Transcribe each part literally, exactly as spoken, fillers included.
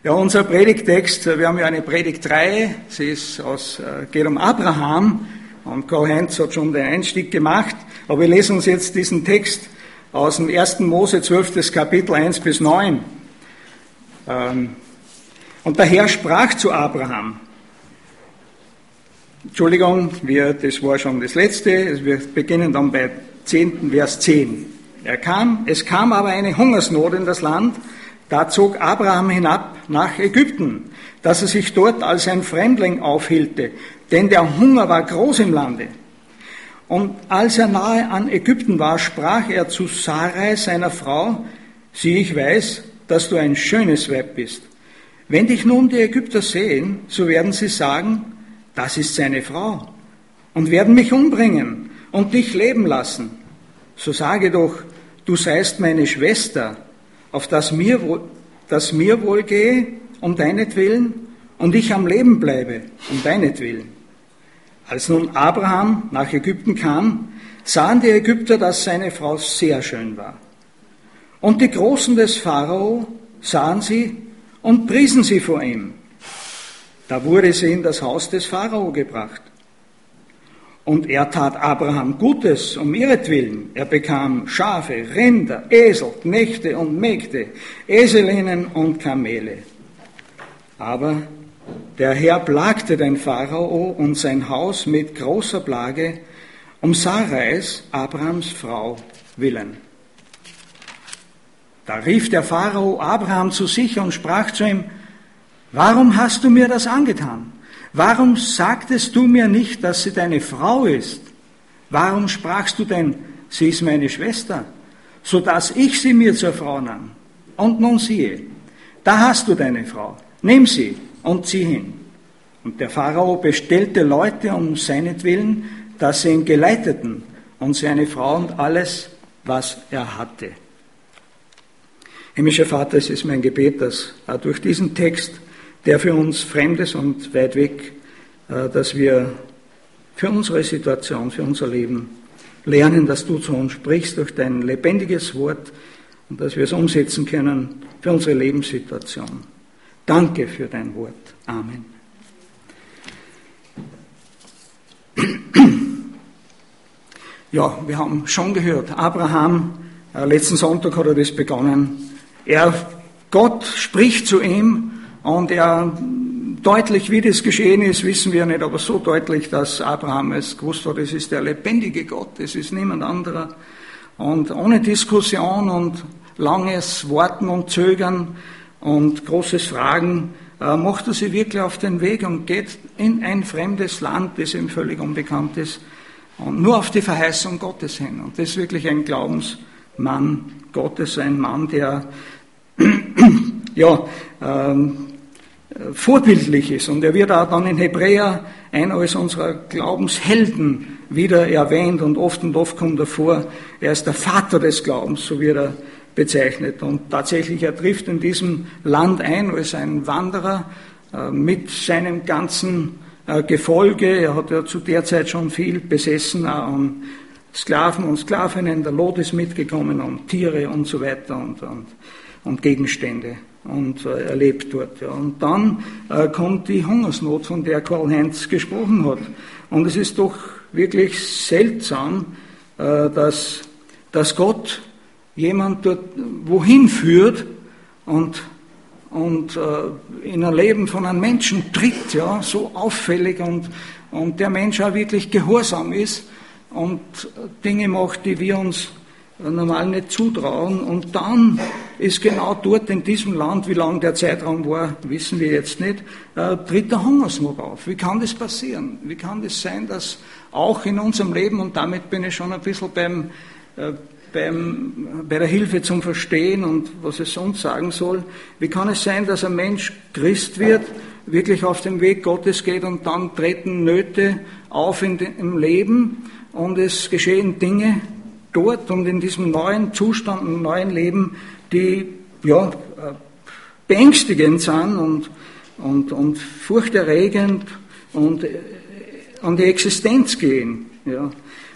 Ja, unser Predigttext, wir haben ja eine Predigtreihe, sie ist aus, geht um Abraham und Karl-Heinz hat schon den Einstieg gemacht, aber wir lesen uns jetzt diesen Text aus dem ersten Mose, zwölftes Kapitel, eins bis neun. Und der Herr sprach zu Abraham, Entschuldigung, wir, das war schon das letzte, wir beginnen dann bei zehnten Vers zehn. Er kam, es kam aber eine Hungersnot in das Land, da zog Abraham hinab nach Ägypten, dass er sich dort als ein Fremdling aufhielte, denn der Hunger war groß im Lande. Und als er nahe an Ägypten war, sprach er zu Sarai, seiner Frau, sieh, ich weiß, dass du ein schönes Weib bist. Wenn dich nun die Ägypter sehen, so werden sie sagen, das ist seine Frau, und werden mich umbringen und dich leben lassen. So sage doch, du seist meine Schwester, auf das mir, wohl, das mir wohl gehe, um deinetwillen, und ich am Leben bleibe, um deinetwillen. Als nun Abraham nach Ägypten kam, sahen die Ägypter, dass seine Frau sehr schön war. Und die Großen des Pharao sahen sie und priesen sie vor ihm. Da wurde sie in das Haus des Pharao gebracht. Und er tat Abraham Gutes um ihretwillen. Er bekam Schafe, Rinder, Esel, Knechte und Mägde, Eselinnen und Kamele. Aber der Herr plagte den Pharao und sein Haus mit großer Plage um Sarais, Abrahams Frau, willen. Da rief der Pharao Abraham zu sich und sprach zu ihm, warum hast du mir das angetan? Warum sagtest du mir nicht, dass sie deine Frau ist? Warum sprachst du denn, sie ist meine Schwester, so dass ich sie mir zur Frau nahm? Und nun siehe, da hast du deine Frau, nimm sie und zieh hin. Und der Pharao bestellte Leute um seinetwillen, dass sie ihn geleiteten und seine Frau und alles, was er hatte. Himmlischer Vater, es ist mein Gebet, dass durch diesen Text, der für uns fremd ist und weit weg, dass wir für unsere Situation, für unser Leben lernen, dass du zu uns sprichst durch dein lebendiges Wort und dass wir es umsetzen können für unsere Lebenssituation. Danke für dein Wort. Amen. Ja, wir haben schon gehört, Abraham, letzten Sonntag hat er das begonnen. Er, Gott spricht zu ihm, und er, deutlich wie das geschehen ist, wissen wir nicht, aber so deutlich, dass Abraham es gewusst hat, es ist der lebendige Gott, es ist niemand anderer. Und ohne Diskussion und langes Warten und Zögern und großes Fragen äh, macht er sich wirklich auf den Weg und geht in ein fremdes Land, das ihm völlig unbekannt ist, und nur auf die Verheißung Gottes hin. Und das ist wirklich ein Glaubensmann Gottes, ein Mann, der ja, ähm, vorbildlich ist. Und er wird auch dann in Hebräer einer als unserer Glaubenshelden wieder erwähnt und oft und oft kommt er vor, er ist der Vater des Glaubens, so wird er bezeichnet. Und tatsächlich, er trifft in diesem Land ein als ein Wanderer äh, mit seinem ganzen äh, Gefolge. Er hat ja zu der Zeit schon viel besessen, auch an Sklaven und Sklavinnen, der Lot ist mitgekommen und Tiere und so weiter und, und, und Gegenstände. Und äh, er lebt dort. Ja. Und dann äh, kommt die Hungersnot, von der Karl-Heinz gesprochen hat. Und es ist doch wirklich seltsam, äh, dass, dass Gott jemand dort wohin führt und, und äh, in ein Leben von einem Menschen tritt, ja, so auffällig und, und der Mensch auch wirklich gehorsam ist und Dinge macht, die wir uns normal nicht zutrauen. Und dann ist genau dort in diesem Land, wie lang der Zeitraum war, wissen wir jetzt nicht, äh, tritt der Hungersnot auf. Wie kann das passieren? Wie kann das sein, dass auch in unserem Leben, und damit bin ich schon ein bisschen beim, äh, beim, bei der Hilfe zum Verstehen und was es sonst sagen soll, wie kann es sein, dass ein Mensch Christ wird, wirklich auf dem Weg Gottes geht und dann treten Nöte auf in de, im Leben und es geschehen Dinge dort und in diesem neuen Zustand, im neuen Leben, die ja, beängstigend sind und, und, und furchterregend und an die Existenz gehen. Ja.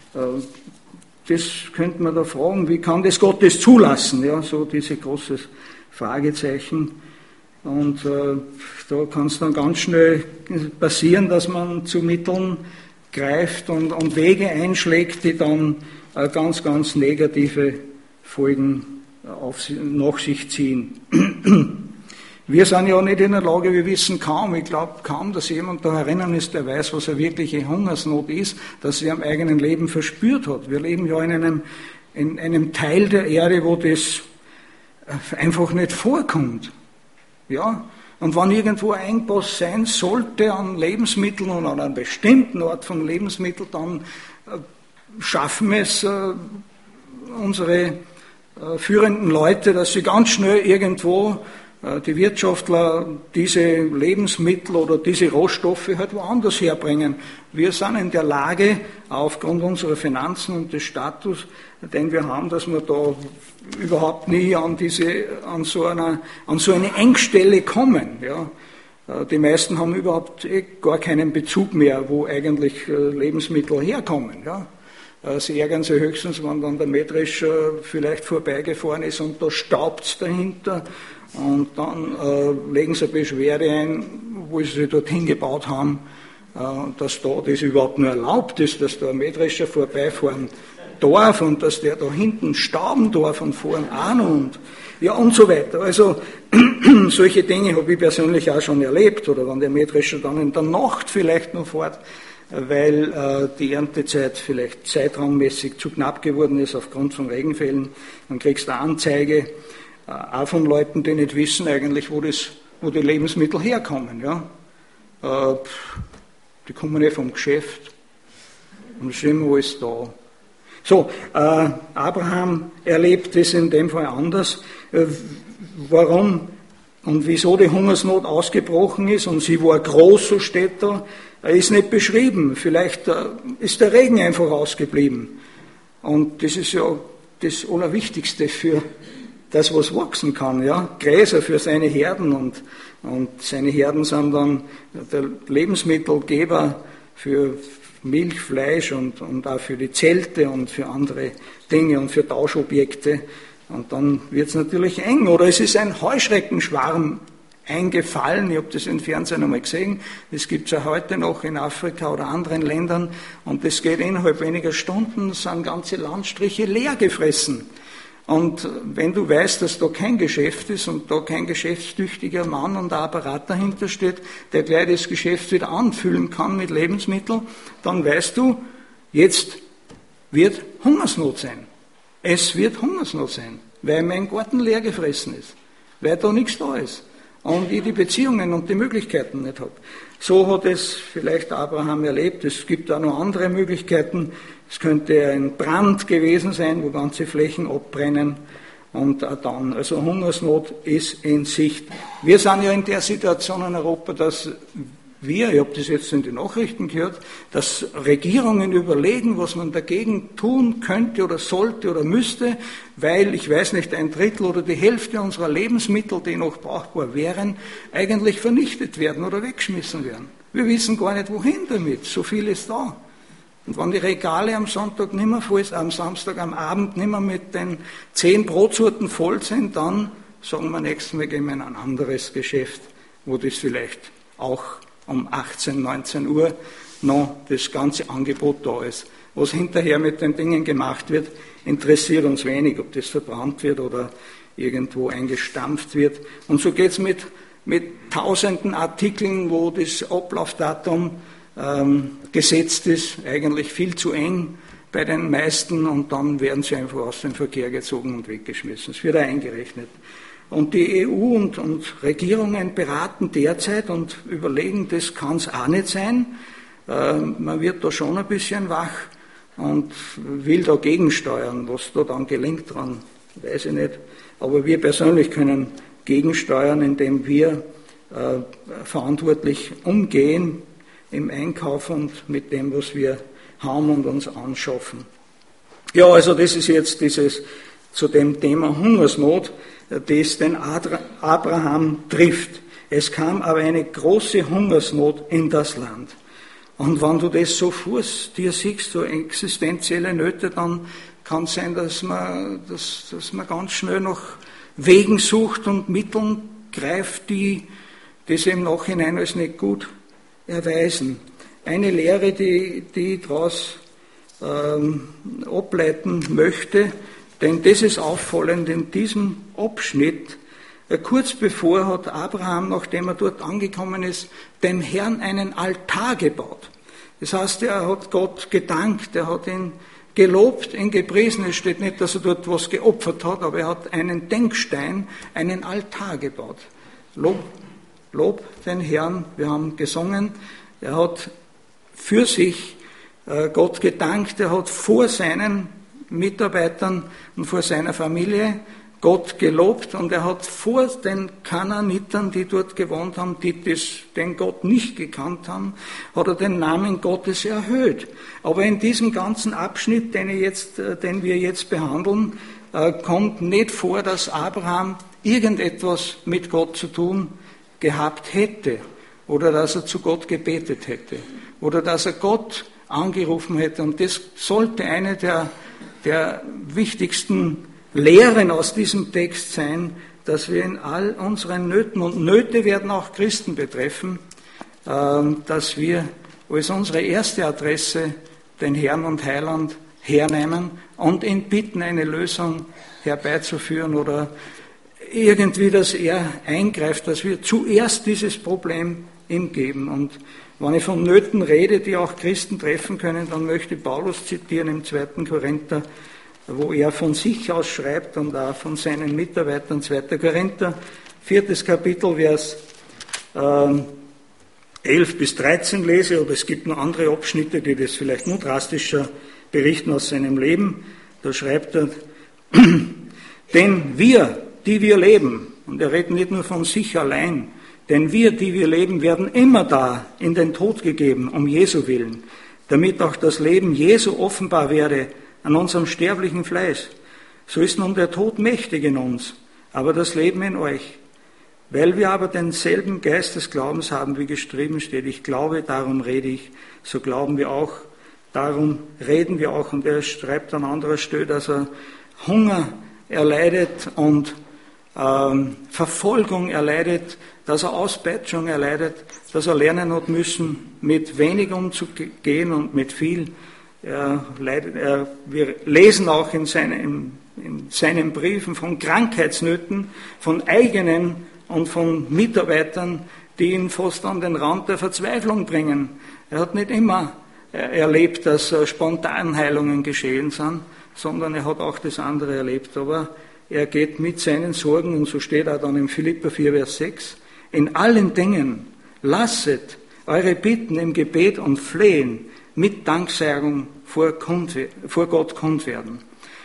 Das könnte man da fragen, wie kann das Gott das zulassen? Ja, so diese große Fragezeichen. Und äh, da kann es dann ganz schnell passieren, dass man zu Mitteln greift und, und Wege einschlägt, die dann äh, ganz, ganz negative Folgen auf, nach sich ziehen. Wir sind ja nicht in der Lage, wir wissen kaum, ich glaube kaum, dass jemand da herinnen ist, der weiß, was eine wirkliche Hungersnot ist, dass sie am eigenen Leben verspürt hat. Wir leben ja in einem, in einem Teil der Erde, wo das einfach nicht vorkommt. Ja? Und wenn irgendwo ein Engpass sein sollte an Lebensmitteln und an einem bestimmten Ort von Lebensmitteln, dann äh, schaffen es äh, unsere äh, führenden Leute, dass sie ganz schnell irgendwo äh, die Wirtschaftler diese Lebensmittel oder diese Rohstoffe halt woanders herbringen. Wir sind in der Lage, aufgrund unserer Finanzen und des Status, den wir haben, dass wir da überhaupt nie an diese, an so einer, an so eine Engstelle kommen. Ja. Die meisten haben überhaupt eh gar keinen Bezug mehr, wo eigentlich Lebensmittel herkommen. Ja. Sie ärgern sich höchstens, wenn dann der Mähdrescher vielleicht vorbeigefahren ist und da staubt's dahinter und dann äh, legen sie eine Beschwerde ein, wo sie sich dorthin gebaut haben, äh, dass da das überhaupt nur erlaubt ist, dass da ein Mähdrescher vorbeifahren darf und dass der da hinten stauben darf und vorn auch noch und ja und so weiter. Also solche Dinge habe ich persönlich auch schon erlebt, oder wenn der Mähdrescher dann in der Nacht vielleicht noch fährt, weil äh, die Erntezeit vielleicht zeitraummäßig zu knapp geworden ist aufgrund von Regenfällen, dann kriegst du eine Anzeige, äh, auch von Leuten, die nicht wissen eigentlich, wo, das, wo die Lebensmittel herkommen. Ja? Äh, die kommen nicht vom Geschäft und es ist immer alles da. So, äh, Abraham erlebt es in dem Fall anders. Äh, warum und wieso die Hungersnot ausgebrochen ist und sie war groß, so steht da, ist nicht beschrieben. Vielleicht äh, ist der Regen einfach ausgeblieben. Und das ist ja das Allerwichtigste für das, was wachsen kann. Ja? Gräser für seine Herden und, und seine Herden sind dann der Lebensmittelgeber für Milch, Fleisch und, und auch für die Zelte und für andere Dinge und für Tauschobjekte. Und dann wird es natürlich eng. Oder es ist ein Heuschreckenschwarm eingefallen. Ich habe das im Fernsehen einmal gesehen. Das gibt es ja heute noch in Afrika oder anderen Ländern. Und das geht innerhalb weniger Stunden, sind ganze Landstriche leer gefressen. Und wenn du weißt, dass da kein Geschäft ist und da kein geschäftstüchtiger Mann und ein Apparat dahinter steht, der gleich das Geschäft wieder anfüllen kann mit Lebensmitteln, dann weißt du, jetzt wird Hungersnot sein. Es wird Hungersnot sein, weil mein Garten leer gefressen ist, weil da nichts da ist und ich die Beziehungen und die Möglichkeiten nicht habe. So hat es vielleicht Abraham erlebt. Es gibt auch noch andere Möglichkeiten. Es könnte ein Brand gewesen sein, wo ganze Flächen abbrennen und auch dann. Also Hungersnot ist in Sicht. Wir sind ja in der Situation in Europa, dass wir, ich habe das jetzt in den Nachrichten gehört, dass Regierungen überlegen, was man dagegen tun könnte oder sollte oder müsste, weil, ich weiß nicht, ein Drittel oder die Hälfte unserer Lebensmittel, die noch brauchbar wären, eigentlich vernichtet werden oder weggeschmissen werden. Wir wissen gar nicht, wohin damit. So viel ist da. Und wenn die Regale am Sonntag nicht mehr voll, am Samstag, am Abend nicht mehr mit den zehn Brotsorten voll sind, dann sagen wir nächstes Mal gehen wir in ein anderes Geschäft, wo das vielleicht auch um achtzehn, neunzehn Uhr noch das ganze Angebot da ist. Was hinterher mit den Dingen gemacht wird, interessiert uns wenig, ob das verbrannt wird oder irgendwo eingestampft wird. Und so geht es mit, mit tausenden Artikeln, wo das Ablaufdatum ähm, gesetzt ist, eigentlich viel zu eng bei den meisten und dann werden sie einfach aus dem Verkehr gezogen und weggeschmissen. Es wird auch eingerechnet. Und die E U und, und Regierungen beraten derzeit und überlegen, das kann es auch nicht sein. Äh, man wird da schon ein bisschen wach und will dagegen steuern. Was da dann gelingt dran, weiß ich nicht. Aber wir persönlich können gegensteuern, indem wir äh, verantwortlich umgehen im Einkauf und mit dem, was wir haben und uns anschaffen. Ja, also das ist jetzt dieses zu dem Thema Hungersnot, das den Abraham trifft. Es kam aber eine große Hungersnot in das Land. Und wenn du das so vor dir siehst, so existenzielle Nöte, dann kann es sein, dass man, dass, dass man ganz schnell nach Wegen sucht und Mitteln greift, die das im Nachhinein als nicht gut erweisen. Eine Lehre, die, die ich daraus ähm, ableiten möchte, denn das ist auffallend in diesem Abschnitt. Äh, kurz bevor hat Abraham, nachdem er dort angekommen ist, dem Herrn einen Altar gebaut. Das heißt, er hat Gott gedankt, er hat ihn gelobt, ihn gepriesen. Es steht nicht, dass er dort was geopfert hat, aber er hat einen Denkstein, einen Altar gebaut. Lob, Lob den Herrn, wir haben gesungen. Er hat für sich äh, Gott gedankt, er hat vor seinen Mitarbeitern und vor seiner Familie Gott gelobt und er hat vor den Kanaanitern, die dort gewohnt haben, die das, den Gott nicht gekannt haben, hat er den Namen Gottes erhöht. Aber in diesem ganzen Abschnitt, den, ich jetzt, den wir jetzt behandeln, kommt nicht vor, dass Abraham irgendetwas mit Gott zu tun gehabt hätte oder dass er zu Gott gebetet hätte oder dass er Gott angerufen hätte. Und das sollte eine der, der wichtigsten Lehren aus diesem Text sein, dass wir in all unseren Nöten, und Nöte werden auch Christen betreffen, dass wir als unsere erste Adresse den Herrn und Heiland hernehmen und ihn bitten, eine Lösung herbeizuführen oder irgendwie, dass er eingreift, dass wir zuerst dieses Problem ihm geben. Und wenn ich von Nöten rede, die auch Christen treffen können, dann möchte ich Paulus zitieren im zweiten Korinther, wo er von sich aus schreibt und auch von seinen Mitarbeitern, zweiter Korinther, viertes Kapitel, Vers äh, elf bis dreizehn lese, aber es gibt noch andere Abschnitte, die das vielleicht noch drastischer berichten aus seinem Leben. Da schreibt er, denn wir, die wir leben, und er redet nicht nur von sich allein, denn wir, die wir leben, werden immer da in den Tod gegeben, um Jesu willen, damit auch das Leben Jesu offenbar werde an unserem sterblichen Fleisch. So ist nun der Tod mächtig in uns, aber das Leben in euch. Weil wir aber denselben Geist des Glaubens haben, wie geschrieben steht, ich glaube, darum rede ich, so glauben wir auch, darum reden wir auch. Und er schreibt an anderer Stelle, dass er Hunger erleidet und ähm, Verfolgung erleidet, dass er Auspeitschung erleidet, dass er lernen hat müssen, mit wenig umzugehen und mit viel. Er leidet, er, wir lesen auch in seinen, in seinen Briefen von Krankheitsnöten, von eigenen und von Mitarbeitern, die ihn fast an den Rand der Verzweiflung bringen. Er hat nicht immer erlebt, dass Spontanheilungen geschehen sind, sondern er hat auch das andere erlebt. Aber er geht mit seinen Sorgen, und so steht auch dann in Philipper vier, Vers sechs, in allen Dingen lasset eure Bitten im Gebet und Flehen mit Danksagung vor, kund, vor Gott kund werden.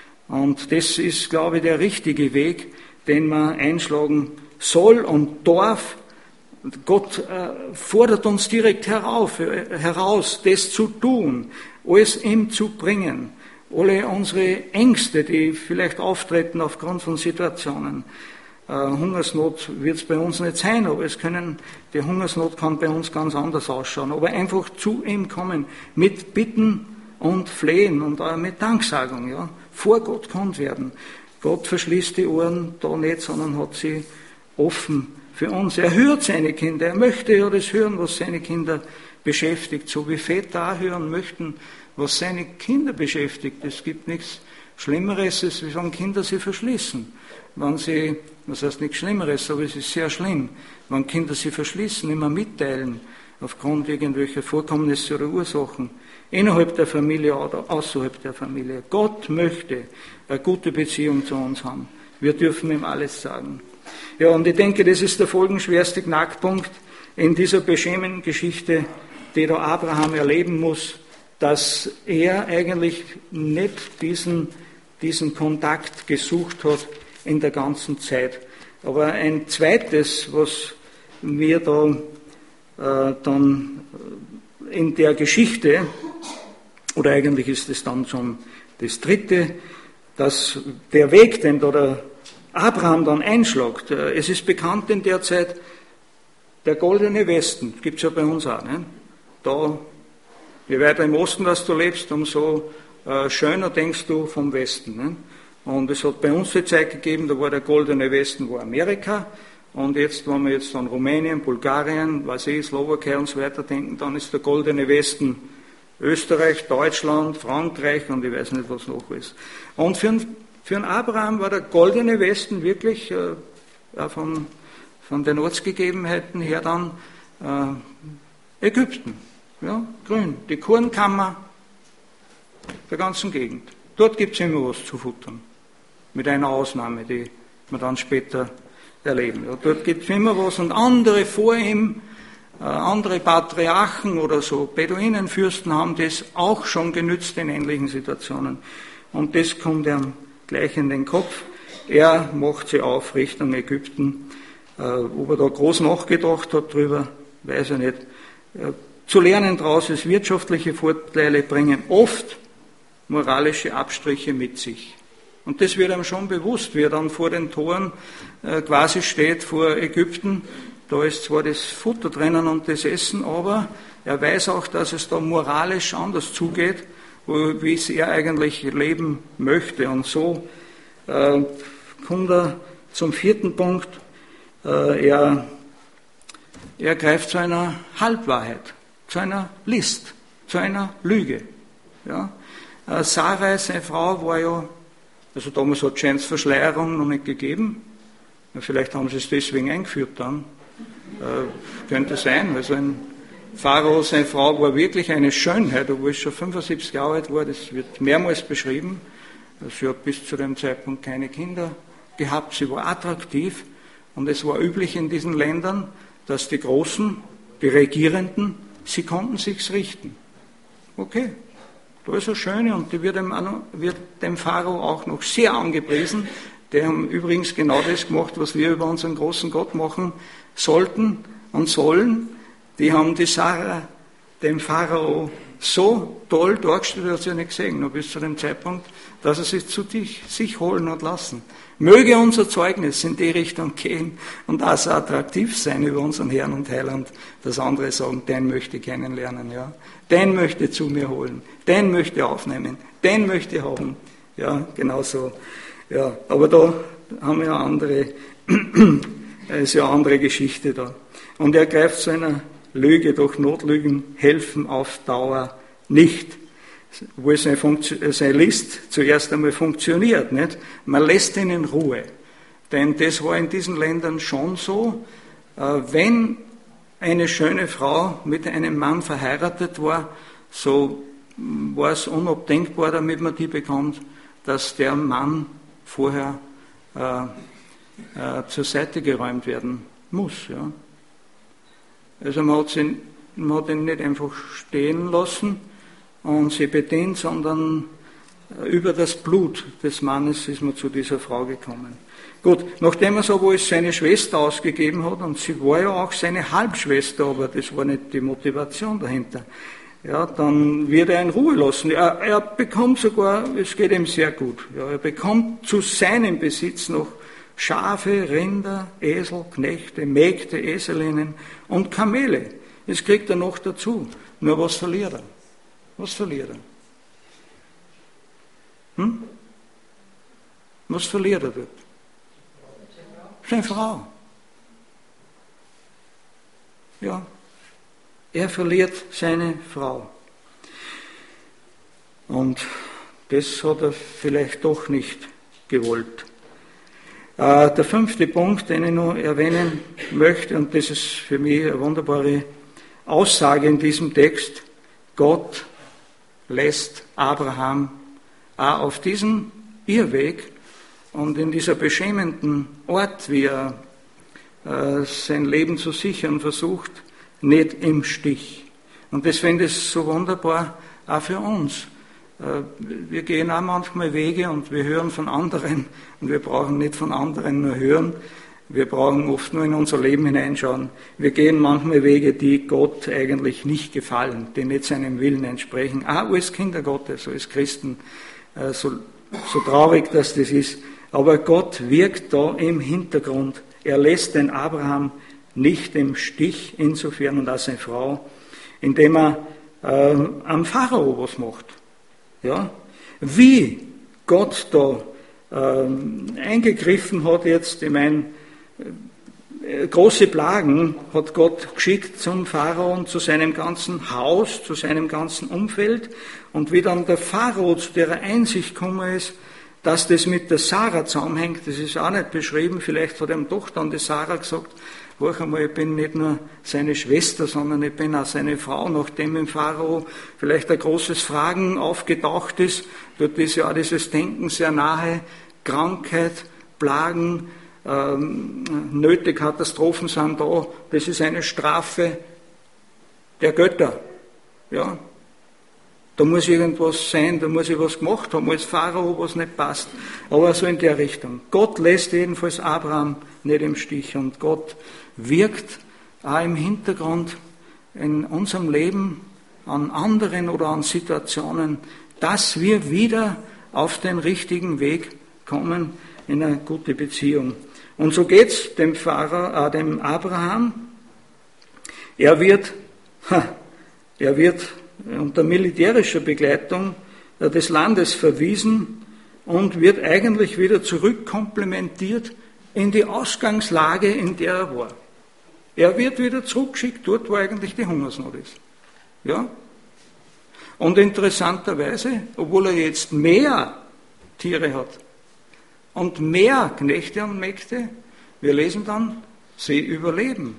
Und das ist, glaube ich, der richtige Weg, den man einschlagen soll und darf. Gott äh, fordert uns direkt herauf, äh, heraus, das zu tun, alles ihm zu bringen. Alle unsere Ängste, die vielleicht auftreten aufgrund von Situationen. Äh, Hungersnot wird es bei uns nicht sein, aber es können, die Hungersnot kann bei uns ganz anders ausschauen. Aber einfach zu ihm kommen, mit Bitten und Flehen und auch mit Danksagung, ja, vor Gott kund werden. Gott verschließt die Ohren da nicht, sondern hat sie offen für uns. Er hört seine Kinder, er möchte ja das hören, was seine Kinder beschäftigt, so wie Väter auch hören möchten, was seine Kinder beschäftigt. Es gibt nichts Schlimmeres, als wenn Kinder sie verschließen. Wenn sie, das heißt nichts Schlimmeres, aber es ist sehr schlimm, wenn Kinder sie verschließen, immer mitteilen, aufgrund irgendwelcher Vorkommnisse oder Ursachen, innerhalb der Familie oder außerhalb der Familie. Gott möchte eine gute Beziehung zu uns haben. Wir dürfen ihm alles sagen. Ja, und ich denke, das ist der folgenschwerste Knackpunkt in dieser beschämenden Geschichte, die da Abraham erleben muss, dass er eigentlich nicht diesen, diesen Kontakt gesucht hat in der ganzen Zeit. Aber ein zweites, was wir da äh, dann in der Geschichte, oder eigentlich ist es dann schon das dritte, dass der Weg, den da der Abraham dann einschlägt, es ist bekannt in der Zeit, der goldene Westen, gibt es ja bei uns auch, ne? Da, je weiter im Osten dass du lebst, umso äh, schöner denkst du vom Westen. Ne? Und es hat bei uns die Zeit gegeben, da war der goldene Westen war Amerika, Und jetzt, wenn wir jetzt an Rumänien, Bulgarien, was ich, Slowakei und so weiter denken, dann ist der goldene Westen Österreich, Deutschland, Frankreich und ich weiß nicht, was noch ist. Und für einen, für einen Abraham war der goldene Westen wirklich äh, ja, von, von den Ortsgegebenheiten her dann äh, Ägypten. Ja, grün, die Kornkammer der ganzen Gegend. Dort gibt es immer was zu futtern. Mit einer Ausnahme, die wir dann später erleben. Ja, dort gibt es immer was und andere vor ihm, äh, andere Patriarchen oder so Beduinenfürsten haben das auch schon genützt in ähnlichen Situationen. Und das kommt ihm gleich in den Kopf. Er macht sie auf Richtung Ägypten. Äh, ob er da groß nachgedacht hat drüber, weiß ich nicht. Äh, zu lernen daraus ist, wirtschaftliche Vorteile bringen oft moralische Abstriche mit sich. Und das wird einem schon bewusst, wie er dann vor den Toren äh, quasi steht, vor Ägypten. Da ist zwar das Futter drinnen und das Essen, aber er weiß auch, dass es da moralisch anders zugeht, wo, wie es er eigentlich leben möchte. Und so äh, kommt er zum vierten Punkt. Äh, er, er greift zu einer Halbwahrheit, zu einer List, zu einer Lüge. Ja? Äh, Sarai, seine Frau, war ja, also damals hat es Verschleierung noch nicht gegeben. Ja, vielleicht haben sie es deswegen eingeführt dann. Äh, könnte sein, weil so ein Pharao, seine Frau war wirklich eine Schönheit, obwohl es schon fünfundsiebzig Jahre alt war, das wird mehrmals beschrieben. Sie hat bis zu dem Zeitpunkt keine Kinder gehabt, sie war attraktiv und es war üblich in diesen Ländern, dass die Großen, die Regierenden, sie konnten sich's richten. Okay. Da ist eine schöne und die wird dem, wird dem Pharao auch noch sehr angepriesen. Die haben übrigens genau das gemacht, was wir über unseren großen Gott machen sollten und sollen. Die haben die Sarah dem Pharao so toll dargestellt, er hat sie ja nicht gesehen, nur bis zu dem Zeitpunkt, dass er sie zu dich, sich holen hat lassen. Möge unser Zeugnis in die Richtung gehen und auch so attraktiv sein über unseren Herrn und Heiland, dass andere sagen, den möchte ich kennenlernen, ja. Den möchte ich zu mir holen, den möchte ich aufnehmen, den möchte ich haben. Ja, genau so. Ja, aber da haben wir eine andere, ist ja eine andere Geschichte da. Und er greift zu einer Lüge, doch Notlügen helfen auf Dauer nicht. Wo seine, seine List zuerst einmal funktioniert, nicht? Man lässt ihn in Ruhe. Denn das war in diesen Ländern schon so, wenn eine schöne Frau mit einem Mann verheiratet war, so war es unabdenkbar, damit man die bekommt, dass der Mann vorher äh, äh, zur Seite geräumt werden muss. Ja. Also man hat, sie, man hat ihn nicht einfach stehen lassen und sie bedient, sondern über das Blut des Mannes ist man zu dieser Frau gekommen. Gut, nachdem er so wohl seine Schwester ausgegeben hat, und sie war ja auch seine Halbschwester, aber das war nicht die Motivation dahinter, ja, dann wird er in Ruhe lassen. Er, er bekommt sogar, es geht ihm sehr gut, ja, er bekommt zu seinem Besitz noch Schafe, Rinder, Esel, Knechte, Mägde, Eselinnen und Kamele. Das kriegt er noch dazu. Nur was verliert er? Was verliert er? Hm? Was verliert er dort? Seine Frau. Ja, er verliert seine Frau. Und das hat er vielleicht doch nicht gewollt. Äh, der fünfte Punkt, den ich noch erwähnen möchte, und das ist für mich eine wunderbare Aussage in diesem Text: Gott lässt Abraham auch auf diesem Irrweg und in dieser beschämenden Ort, wie er äh, sein Leben zu sichern versucht, nicht im Stich. Und das finde ich so wunderbar auch für uns. Äh, wir gehen auch manchmal Wege und wir hören von anderen und wir brauchen nicht von anderen nur hören. Wir brauchen oft nur in unser Leben hineinschauen. Wir gehen manchmal Wege, die Gott eigentlich nicht gefallen, die nicht seinem Willen entsprechen. Auch als Kinder Gottes, als Christen, äh, so, so traurig, dass das ist. Aber Gott wirkt da im Hintergrund. Er lässt den Abraham nicht im Stich, insofern und auch seine Frau, indem er äh, am Pharao was macht. Ja? Wie Gott da äh, eingegriffen hat jetzt, ich meine, große Plagen hat Gott geschickt zum Pharao und zu seinem ganzen Haus, zu seinem ganzen Umfeld. Und wie dann der Pharao zu der Einsicht gekommen ist, dass das mit der Sarah zusammenhängt, das ist auch nicht beschrieben, vielleicht hat ihm doch dann die Sarah gesagt, horch einmal, ich bin nicht nur seine Schwester, sondern ich bin auch seine Frau, nachdem im Pharao vielleicht ein großes Fragen aufgetaucht ist, dort ist ja auch dieses Denken sehr nahe, Krankheit, Plagen, ähm, Nöte, Katastrophen sind da, das ist eine Strafe der Götter, ja. Da muss irgendwas sein, da muss ich was gemacht haben, als Pharao, was nicht passt. Aber so in der Richtung. Gott lässt jedenfalls Abraham nicht im Stich und Gott wirkt auch im Hintergrund in unserem Leben an anderen oder an Situationen, dass wir wieder auf den richtigen Weg kommen in eine gute Beziehung. Und so geht's dem Pharao, äh, dem Abraham. Er wird, er wird unter militärischer Begleitung des Landes verwiesen und wird eigentlich wieder zurückkomplementiert in die Ausgangslage, in der er war. Er wird wieder zurückgeschickt dort, wo eigentlich die Hungersnot ist. Ja? Und interessanterweise, obwohl er jetzt mehr Tiere hat und mehr Knechte und Mägde, wir lesen dann, sie überleben.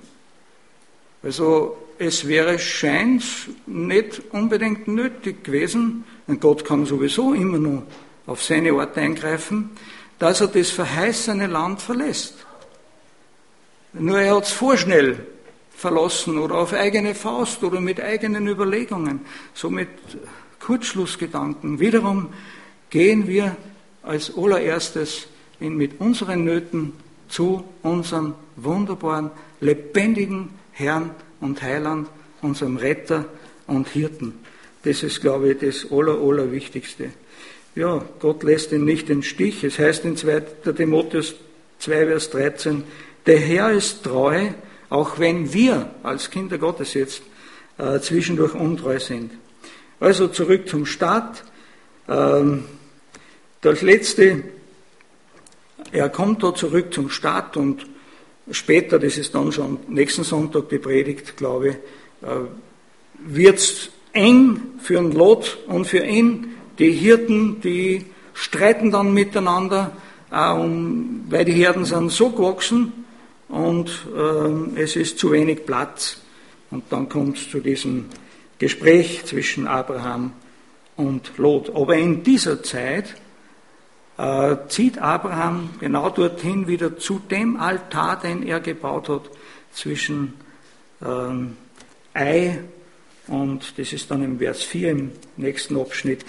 Also es wäre scheint nicht unbedingt nötig gewesen, und Gott kann sowieso immer nur auf seine Art eingreifen, dass er das verheißene Land verlässt. Nur er hat es vorschnell verlassen oder auf eigene Faust oder mit eigenen Überlegungen, so mit Kurzschlussgedanken. Wiederum gehen wir als allererstes in, mit unseren Nöten zu unserem wunderbaren, lebendigen Herrn und Heiland, unserem Retter und Hirten. Das ist, glaube ich, das Aller, Allerwichtigste. Ja, Gott lässt ihn nicht im Stich. Es heißt in zweiter Timotheus zwei, Vers dreizehn, der Herr ist treu, auch wenn wir als Kinder Gottes jetzt äh, zwischendurch untreu sind. Also zurück zum Start. Ähm, das Letzte, er kommt da zurück zum Start und später, das ist dann schon nächsten Sonntag die Predigt, glaube ich, wird es eng für den Lot und für ihn. Die Hirten, die streiten dann miteinander, um, weil die Herden sind so gewachsen und äh, es ist zu wenig Platz. Und dann kommt es zu diesem Gespräch zwischen Abraham und Lot. Aber in dieser Zeit äh, zieht Abraham genau dorthin wieder zu dem Altar, den er gebaut hat, zwischen ähm, Ei und das ist dann im Vers vier im nächsten Abschnitt.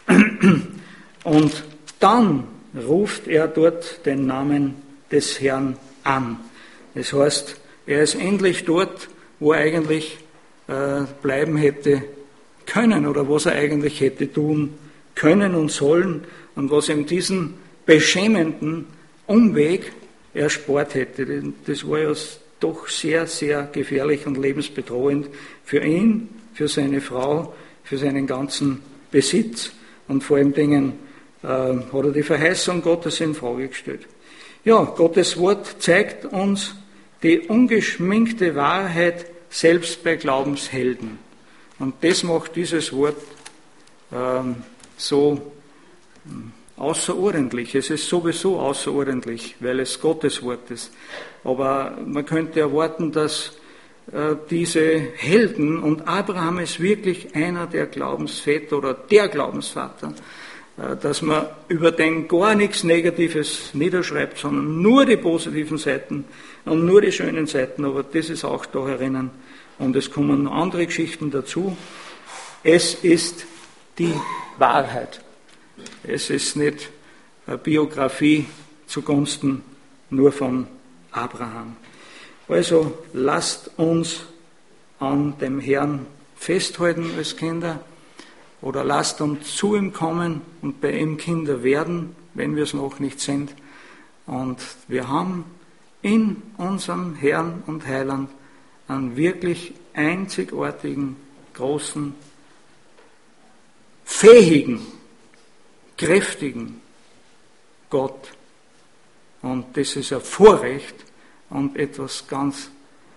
Und dann ruft er dort den Namen des Herrn an. Das heißt, er ist endlich dort, wo er eigentlich äh, bleiben hätte können oder was er eigentlich hätte tun können und sollen und was ihm diesen beschämenden Umweg erspart hätte. Das war ja doch sehr, sehr gefährlich und lebensbedrohend für ihn, für seine Frau, für seinen ganzen Besitz und vor allen Dingen äh, hat er die Verheißung Gottes in Frage gestellt. Ja, Gottes Wort zeigt uns die ungeschminkte Wahrheit selbst bei Glaubenshelden. Und das macht dieses Wort ähm, so außerordentlich. Es ist sowieso außerordentlich, weil es Gottes Wort ist. Aber man könnte erwarten, dass äh, diese Helden, und Abraham ist wirklich einer der Glaubensväter oder der Glaubensvater, äh, dass man über den gar nichts Negatives niederschreibt, sondern nur die positiven Seiten und nur die schönen Seiten. Aber das ist auch da herinnen. Und es kommen noch andere Geschichten dazu. Es ist die Wahrheit. Es ist nicht eine Biografie zugunsten nur von Abraham. Also lasst uns an dem Herrn festhalten als Kinder oder lasst uns zu ihm kommen und bei ihm Kinder werden, wenn wir es noch nicht sind. Und wir haben in unserem Herrn und Heiland einen wirklich einzigartigen, großen, fähigen, kräftigen Gott. Und das ist ein Vorrecht, und etwas ganz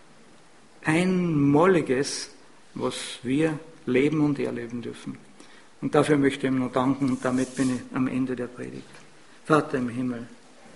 Einmaliges, was wir leben und erleben dürfen. Und dafür möchte ich ihm noch danken und damit bin ich am Ende der Predigt. Vater im Himmel,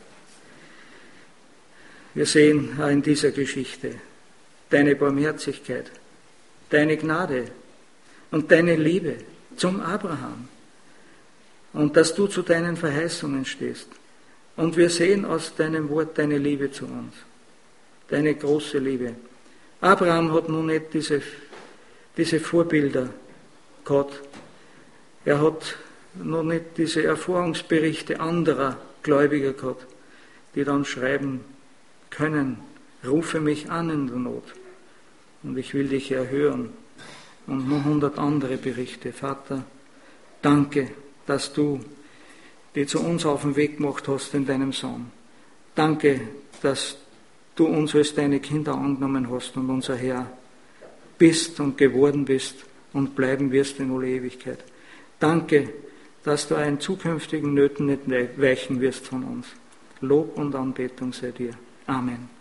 wir sehen auch in dieser Geschichte deine Barmherzigkeit, deine Gnade und deine Liebe zum Abraham und dass du zu deinen Verheißungen stehst. Und wir sehen aus deinem Wort deine Liebe zu uns, deine große Liebe. Abraham hat nun nicht diese, diese Vorbilder gehabt. Er hat noch nicht diese Erfahrungsberichte anderer Gläubiger gehabt, die dann schreiben können, rufe mich an in der Not und ich will dich erhören. Und noch hundert andere Berichte. Vater, danke, dass du die zu uns auf den Weg gemacht hast in deinem Sohn. Danke, dass du uns als deine Kinder angenommen hast und unser Herr bist und geworden bist und bleiben wirst in alle Ewigkeit. Danke, dass du einen zukünftigen Nöten nicht weichen wirst von uns. Lob und Anbetung sei dir. Amen.